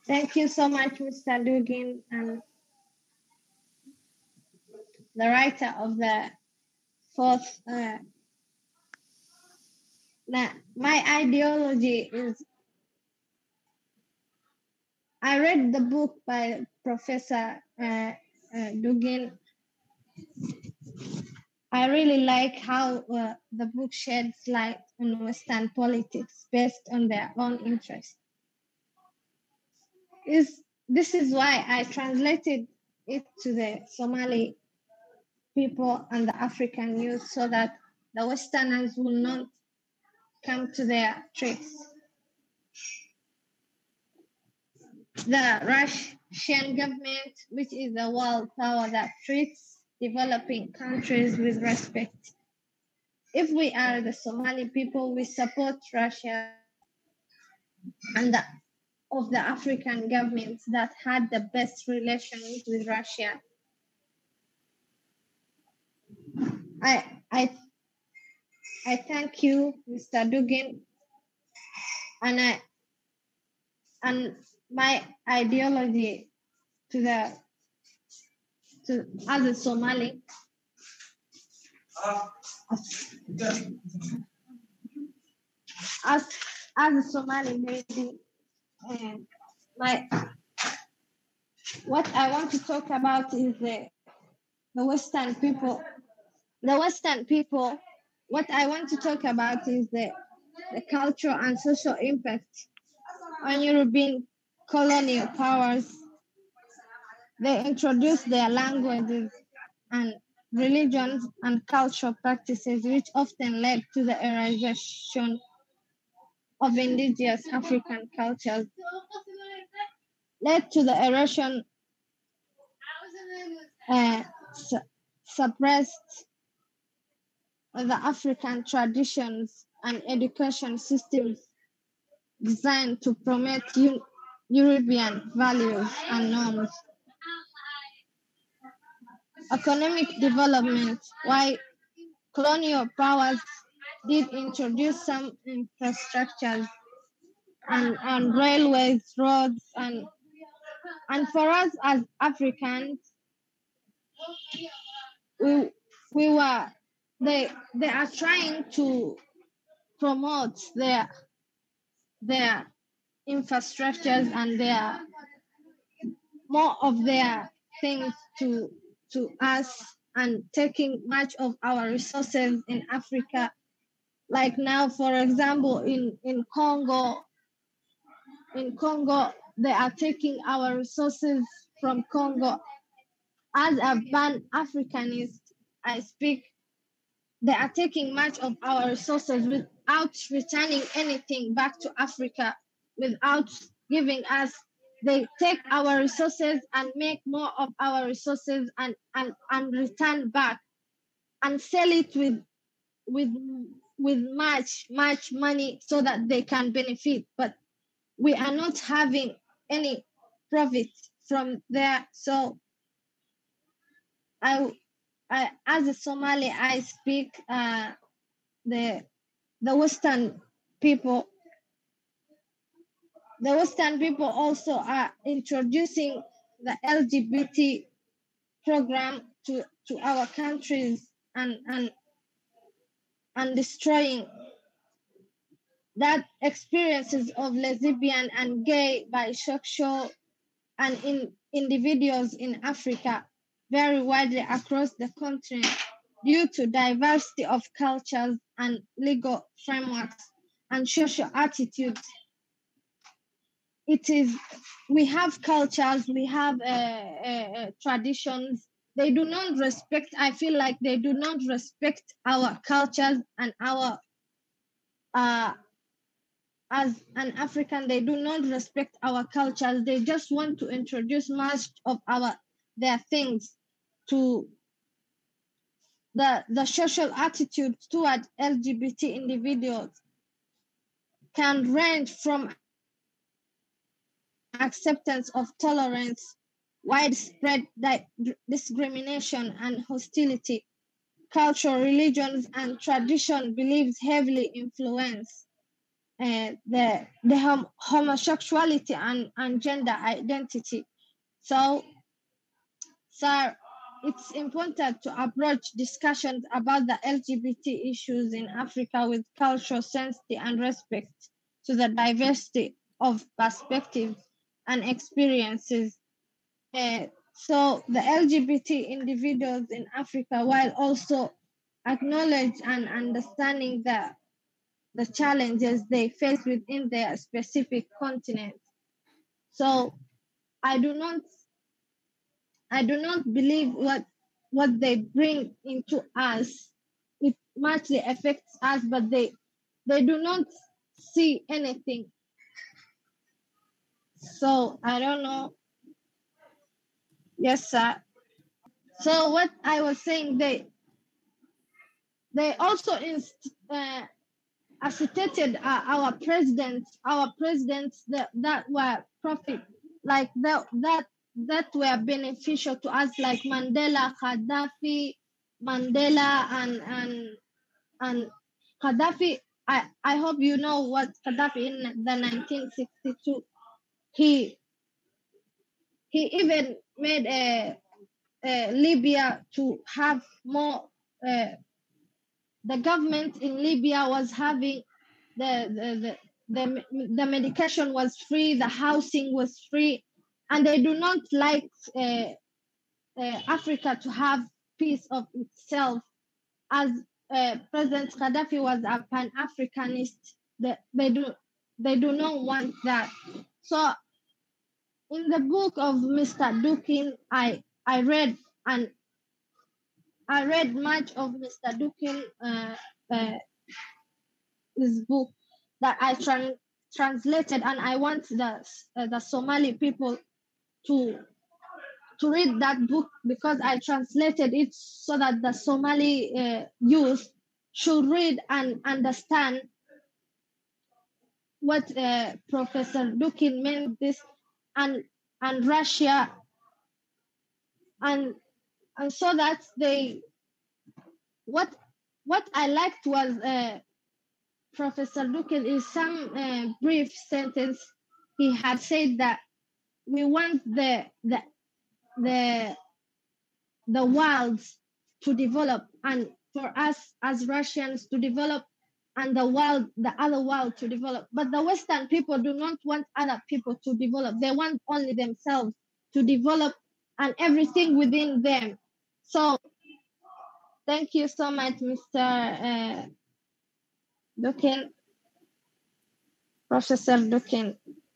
Thank you so much, Mr. Dugin, and the writer of the fourth. My ideology is, I read the book by Professor Dugin. I really like how the book sheds light on Western politics based on their own interests. This is why I translated it to the Somali people and the African youth so that the Westerners will not come to their tricks. The Russian government, which is the world power that treats developing countries with respect. If we are the Somali people, we support Russia and of the African governments that had the best relations with Russia. I thank you, Mr. Dugin, and my ideology as a Somali. As a Somali lady, what I want to talk about is the Western people. The Western people, what I want to talk about is the cultural and social impact on European colonial powers. They introduced their languages and religions and cultural practices, which often led to the erasure of indigenous African cultures, led to the erosion, suppressed the African traditions and education systems designed to promote European values and norms. Economic development, while colonial powers did introduce some infrastructures and railways, roads, and for us as Africans, they are trying to promote their infrastructures and their more of their things to us, and taking much of our resources in Africa. Like now, for example, in Congo, they are taking our resources from Congo. As a Pan-Africanist, I speak, they are taking much of our resources without returning anything back to Africa, without giving us. They take our resources and make more of our resources and return back and sell it with much money so that they can benefit. But we are not having any profit from there. So I as a Somali, I speak the Western people. The Western people also are introducing the LGBT program to our countries and destroying that experiences of lesbian and gay, bisexual, and individuals in Africa very widely across the continent due to diversity of cultures and legal frameworks and social attitudes. We have cultures, we have traditions. They do not respect, I feel like they do not respect our cultures and our, as an African, they do not respect our cultures. They just want to introduce much of their things to the social attitude toward LGBT individuals can range from acceptance of tolerance, widespread discrimination and hostility. Culture, religions, and tradition beliefs heavily influence homosexuality and gender identity. So, sir, it's important to approach discussions about the LGBT issues in Africa with cultural sensitivity and respect to the diversity of perspectives and experiences. So the LGBT individuals in Africa, while also acknowledge and understanding the challenges they face within their specific continent. So I do not believe what they bring into us, it muchly affects us, but they do not see anything. So I don't know. Yes, sir. So what I was saying, they also associated our presidents that were profit, like that were beneficial to us, like Mandela, Gaddafi, Mandela, and Gaddafi. I hope you know what Gaddafi in the 1962. He even made Libya to have more. The government in Libya was having the medication was free, the housing was free, and they do not like Africa to have peace of itself. As President Gaddafi was a Pan-Africanist, they do not want that. So in the book of Mr. Dukin, I read much of Mr. Dukin. This book that I translated, and I want the Somali people to read that book, because I translated it so that the Somali youth should read and understand what Professor Dukin meant this, and Russia, and so that they what I liked was Professor Dukin, in some brief sentence, he had said that we want the world to develop, and for us as Russians to develop, and the other world to develop. But the Western people do not want other people to develop. They want only themselves to develop and everything within them. So thank you so much, Mr. Dukin, Professor Dukin.